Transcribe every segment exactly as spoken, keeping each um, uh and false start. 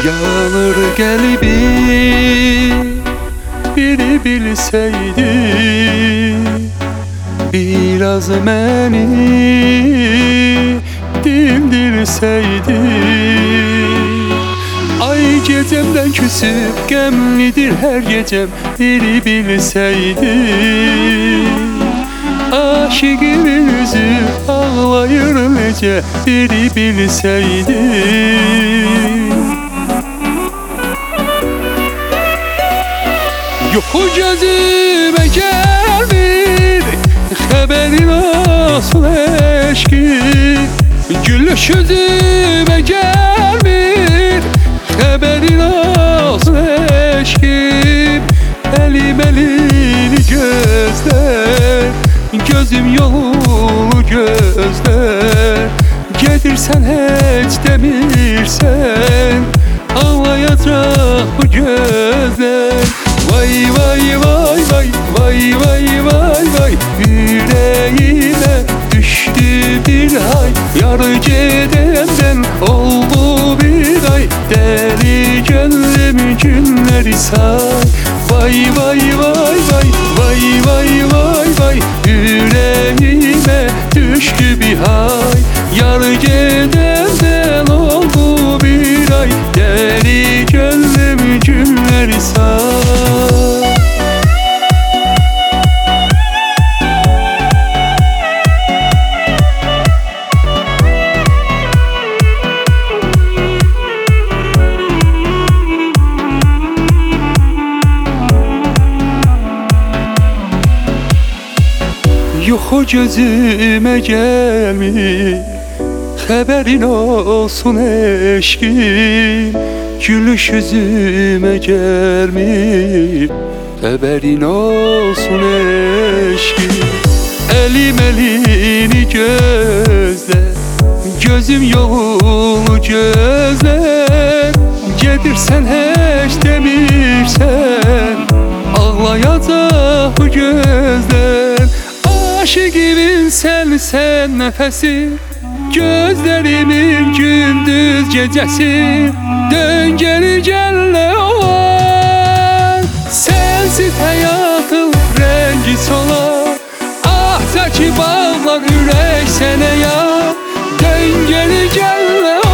Yanır kalbim biri bilseydi, biraz beni dindirseydi. Ay gecemden küsüp gemlidir her gecem, biri bilseydi. Aşıkımın yüzü ağlayır nece, biri bilseydi. Yok gözüme gelmir, haberin olsun eşkim. Gülüş yüzüme gelmir, haberin olsun eşkim. Elim elini gözler, gözüm yolu gözler. Gedirsen hiç demirsen, ağlayacak bu gözler. Vay vay vay vay vay vay vay vay, yüreğime düştü bir ay. Yar gidenden oldu bir ay, deli gönlüm günleri say. Vay vay vay vay vay vay vay vay, yüreğime düştü bir ay. Yar gidenden oldu bir ay, deli gönlüm günleri say. Yok o gözüme gelmir, haberin olsun eşkim. Gülüş yüzüme gelmir, haberin olsun eşkim. Elim elini gözler, gözüm yolu gözler. Gedirsen hiç demirsen, ağlayacak bu gözler. Aşıkımın sen sen nefesi, gözlerimin gündüz gecesi. Dön geri gel olan, sensiz hayatım rengi solar. Ahtaki bağlar yürek sene ya, dön geri gel olan.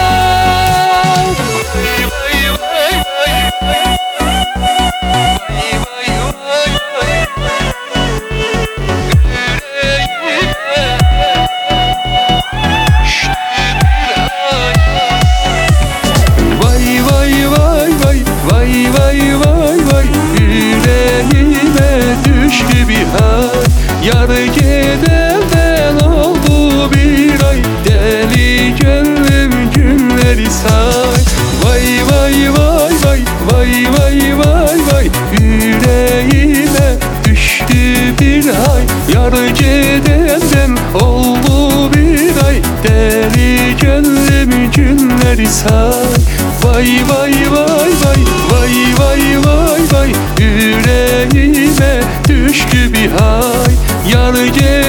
Yar gidenden oldu bir ay, deli gönlüm günleri say. Vay vay vay vay vay vay vay vay, yüreğime düştü bir ay. Yar gidenden oldu bir ay, deli gönlüm günleri say. Vay vay vay vay vay vay vay vay, yüreğime düştü bir ay. Yar